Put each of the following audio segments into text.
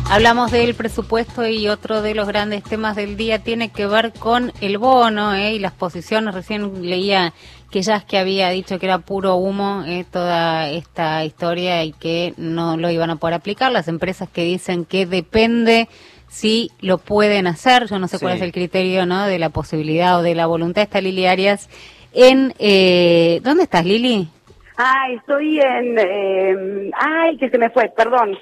Hablamos del presupuesto y otro de los grandes temas del día tiene que ver con el bono y las posiciones. Recién leía que Yasky había dicho que era puro humo toda esta historia y que no lo iban a poder aplicar. Las empresas que dicen que depende si lo pueden hacer. Yo no sé cuál es el criterio, ¿no?, de la posibilidad o de la voluntad. Está Lili Arias en... ¿Dónde estás, Lili? Estoy en... que se me fue, perdón.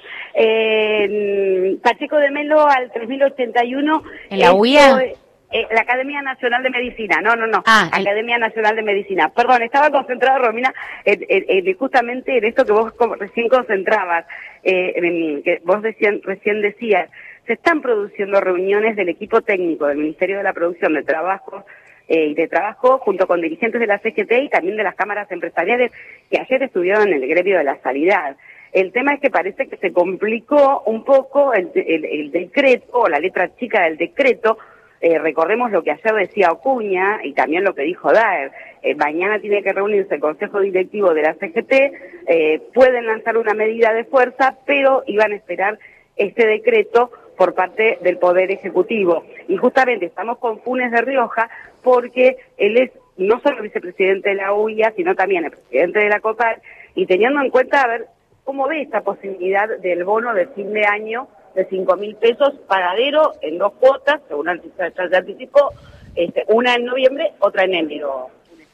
Pacheco de Melo al 3081. ¿En la UIA? La Academia Nacional de Medicina. No. Academia Nacional de Medicina. Perdón, estaba concentrada, Romina, justamente en esto que vos recién concentrabas. Que vos recién decías. Se están produciendo reuniones del equipo técnico del Ministerio de la Producción de Trabajo y de Trabajo junto con dirigentes de la CGT y también de las cámaras empresariales que ayer estuvieron en el gremio de la sanidad. El tema es que parece que se complicó un poco el decreto, o la letra chica del decreto. Recordemos lo que ayer decía Ocuña y también lo que dijo Daer. Mañana tiene que reunirse el Consejo Directivo de la CGT, pueden lanzar una medida de fuerza, pero iban a esperar este decreto por parte del Poder Ejecutivo. Y justamente estamos con Funes de Rioja porque él es no solo vicepresidente de la UIA, sino también el presidente de la COPAR, y teniendo en cuenta, a ver, cómo ve esta posibilidad del bono de fin de año de 5.000 pesos pagadero en 2 cuotas, según se anticipó, una en noviembre, otra en enero.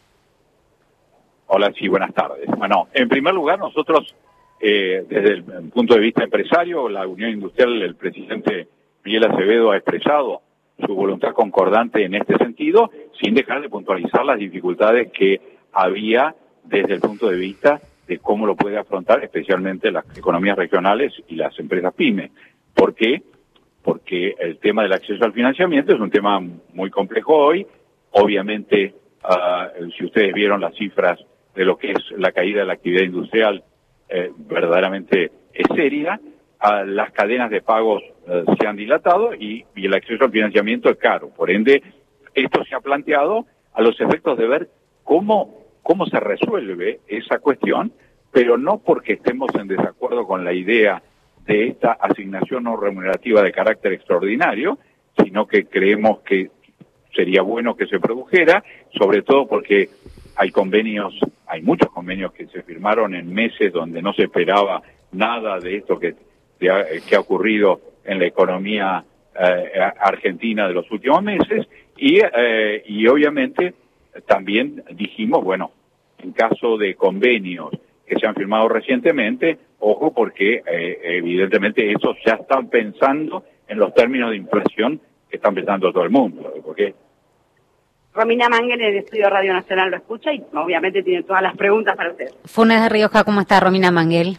Hola, sí, buenas tardes. Bueno, en primer lugar, nosotros, desde el punto de vista empresario, la Unión Industrial, el presidente Miguel Acevedo ha expresado su voluntad concordante en este sentido, sin dejar de puntualizar las dificultades que había desde el punto de vista de cómo lo puede afrontar especialmente las economías regionales y las empresas pymes. ¿Por qué? Porque el tema del acceso al financiamiento es un tema muy complejo hoy. Obviamente, si ustedes vieron las cifras de lo que es la caída de la actividad industrial, verdaderamente es seria. Las cadenas de pagos se han dilatado y el acceso al financiamiento es caro. Por ende, esto se ha planteado a los efectos de ver cómo se resuelve esa cuestión, pero no porque estemos en desacuerdo con la idea de esta asignación no remunerativa de carácter extraordinario, sino que creemos que sería bueno que se produjera, sobre todo porque hay muchos convenios que se firmaron en meses donde no se esperaba nada de esto que ha ocurrido en la economía argentina de los últimos meses, y obviamente también dijimos, bueno, en caso de convenios que se han firmado recientemente, ojo, porque evidentemente esos ya están pensando en los términos de inflación que están pensando todo el mundo. ¿Por qué? Romina Manguel en el Estudio Radio Nacional lo escucha y obviamente tiene todas las preguntas para usted. Funes de Rioja, ¿cómo está Romina Manguel?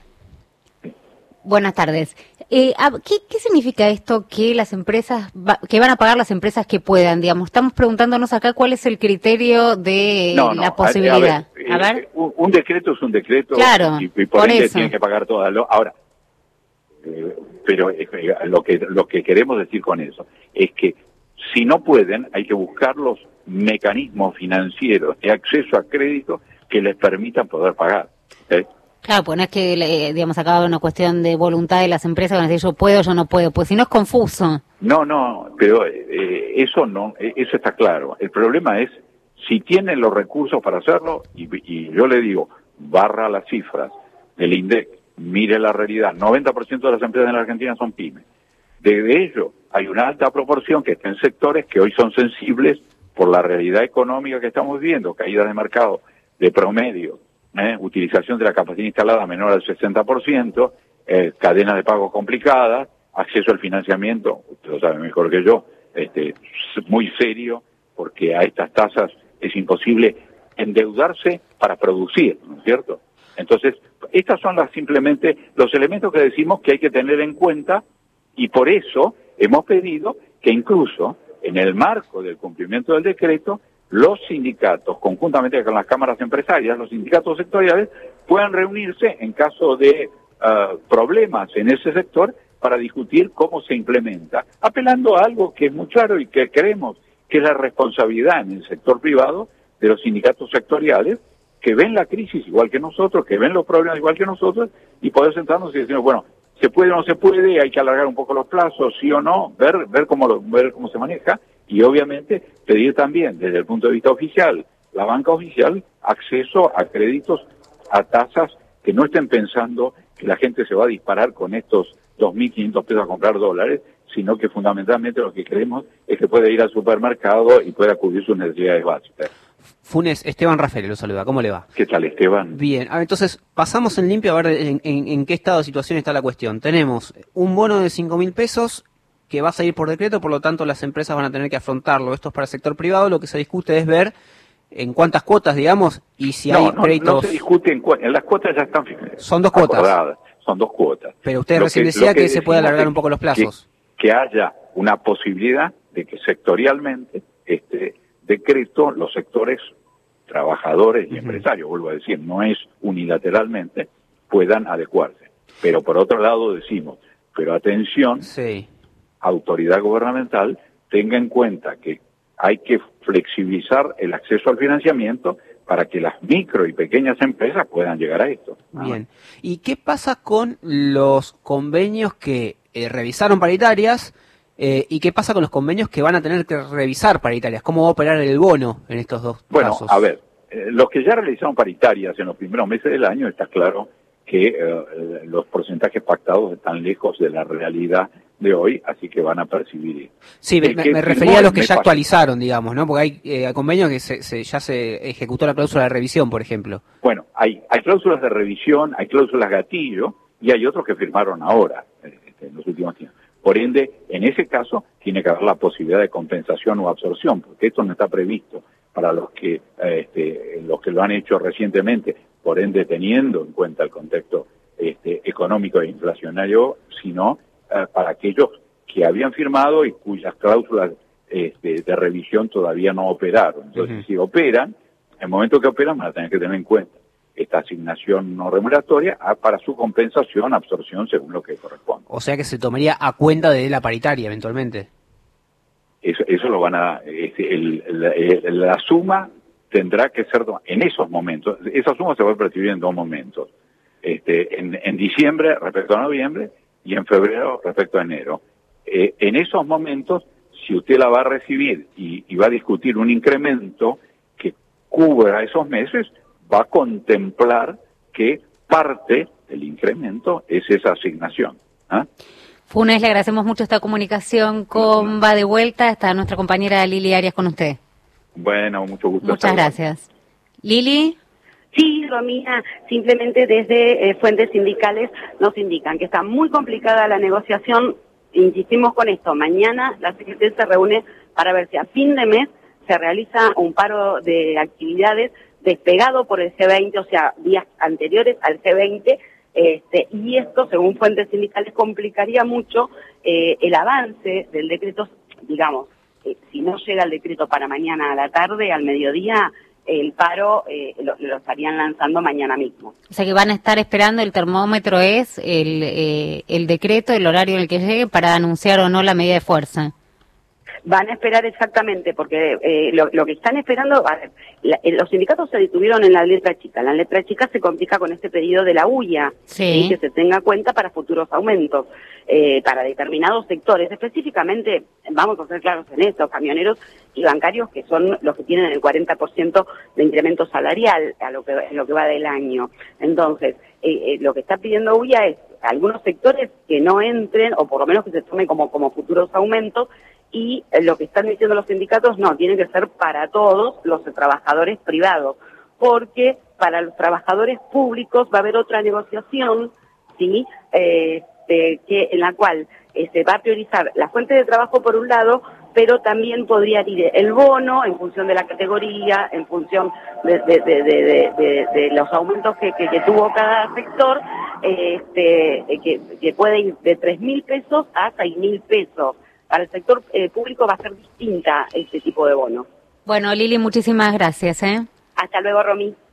Buenas tardes. ¿Qué significa esto que las empresas que van a pagar las empresas que puedan? Digamos, estamos preguntándonos acá cuál es el criterio de la posibilidad. A ver, un decreto es un decreto, claro, y por ende tienen que pagar todas. Ahora, pero lo que queremos decir con eso es que si no pueden, hay que buscar los mecanismos financieros de acceso a crédito que les permitan poder pagar. Claro, pues no es que, digamos, acá va una cuestión de voluntad de las empresas, van a decir yo puedo, yo no puedo, pues si no es confuso. No, pero eso está claro. El problema es si tienen los recursos para hacerlo, y yo le digo, barra las cifras del INDEC, mire la realidad, 90% de las empresas en la Argentina son pymes. De ello hay una alta proporción que está en sectores que hoy son sensibles por la realidad económica que estamos viviendo, caídas de mercado de promedio, utilización de la capacidad instalada menor al 60%, cadenas de pagos complicadas, acceso al financiamiento, usted lo sabe mejor que yo, muy serio, porque a estas tasas es imposible endeudarse para producir, ¿no es cierto? Entonces, estas son simplemente los elementos que decimos que hay que tener en cuenta, y por eso hemos pedido que incluso en el marco del cumplimiento del decreto, los sindicatos, conjuntamente con las cámaras empresarias, los sindicatos sectoriales, puedan reunirse en caso de problemas en ese sector para discutir cómo se implementa, apelando a algo que es muy claro y que creemos que es la responsabilidad en el sector privado de los sindicatos sectoriales, que ven la crisis igual que nosotros, que ven los problemas igual que nosotros, y poder sentarnos y decir, bueno, ¿Se puede o no se puede? Hay que alargar un poco los plazos, sí o no, ver cómo se maneja, y obviamente pedir también, desde el punto de vista oficial, la banca oficial, acceso a créditos a tasas que no estén pensando que la gente se va a disparar con estos 2.500 pesos a comprar dólares, sino que fundamentalmente lo que queremos es que pueda ir al supermercado y pueda cubrir sus necesidades básicas. Funes, Esteban Rafael lo saluda, ¿cómo le va? ¿Qué tal, Esteban? Bien, entonces pasamos en limpio a ver en qué estado de situación está la cuestión. Tenemos un bono de 5.000 pesos que va a salir por decreto, por lo tanto las empresas van a tener que afrontarlo. Esto es para el sector privado, lo que se discute es ver en cuántas cuotas, digamos, y si hay créditos... No se discute en las cuotas, ya están son 2 cuotas. Acordadas, son 2 cuotas. Pero usted recién decía que se puede alargar un poco los plazos. Que haya una posibilidad de que sectorialmente este decreto, los sectores trabajadores y empresarios, vuelvo a decir, no es unilateralmente, puedan adecuarse. Pero por otro lado decimos, pero atención, autoridad gubernamental, tenga en cuenta que hay que flexibilizar el acceso al financiamiento para que las micro y pequeñas empresas puedan llegar a esto. Bien. ¿Y qué pasa con los convenios que revisaron paritarias y qué pasa con los convenios que van a tener que revisar paritarias? ¿Cómo va a operar el bono en estos dos casos? Bueno, a ver, los que ya realizaron paritarias en los primeros meses del año, está claro que los porcentajes pactados están lejos de la realidad de hoy, así que van a percibir. Sí, me refería a los que ya actualizaron, digamos, ¿no? Porque hay convenios que ya se ejecutó la cláusula de revisión, por ejemplo. Bueno, hay cláusulas de revisión, hay cláusulas gatillo, y hay otros que firmaron ahora, en los últimos tiempos. Por ende, en ese caso, tiene que haber la posibilidad de compensación o absorción, porque esto no está previsto para los que lo han hecho recientemente, por ende, teniendo en cuenta el contexto económico e inflacionario, sino para aquellos que habían firmado y cuyas cláusulas de revisión todavía no operaron. Entonces, si operan, en el momento que operan van a tener que tener en cuenta esta asignación no remuneratoria para su compensación, absorción, según lo que corresponde. O sea que se tomaría a cuenta de la paritaria eventualmente. Eso lo van a... la suma tendrá que ser en esos momentos. Esa suma se va a percibir en 2 momentos. En diciembre respecto a noviembre y en febrero respecto a enero. En esos momentos, si usted la va a recibir y va a discutir un incremento que cubra esos meses, va a contemplar que parte del incremento es esa asignación. Funes, le agradecemos mucho esta comunicación con Va de Vuelta. Está nuestra compañera Lili Arias con usted. Bueno, mucho gusto. Muchas gracias. Lili. Sí, Romina, simplemente desde fuentes sindicales nos indican que está muy complicada la negociación. Insistimos con esto, mañana la Secretaría se reúne para ver si a fin de mes se realiza un paro de actividades despegado por el C20, o sea, días anteriores al C20, y esto, según fuentes sindicales, complicaría mucho el avance del decreto, digamos, si no llega el decreto para mañana a la tarde, al mediodía, el paro lo estarían lanzando mañana mismo. O sea que van a estar esperando, el termómetro es el decreto, el horario en el que llegue para anunciar o no la medida de fuerza. Van a esperar exactamente, porque lo que están esperando, los sindicatos se detuvieron en la letra chica. La letra chica se complica con este pedido de la UIA, y que se tenga cuenta para futuros aumentos, para determinados sectores. Específicamente, vamos a ser claros en esto, camioneros y bancarios, que son los que tienen el 40% de incremento salarial en lo que va del año. Entonces, lo que está pidiendo UIA es algunos sectores que no entren, o por lo menos que se tomen como futuros aumentos, y lo que están diciendo los sindicatos, no, tiene que ser para todos los trabajadores privados, porque para los trabajadores públicos va a haber otra negociación, ¿sí? En la cual se va a priorizar la fuente de trabajo por un lado, pero también podría ir el bono en función de la categoría, en función de los aumentos que tuvo cada sector, que puede ir de 3.000 pesos a 6.000 pesos. Para el sector público va a ser distinta este tipo de bono. Bueno, Lili, muchísimas gracias. Hasta luego, Romy.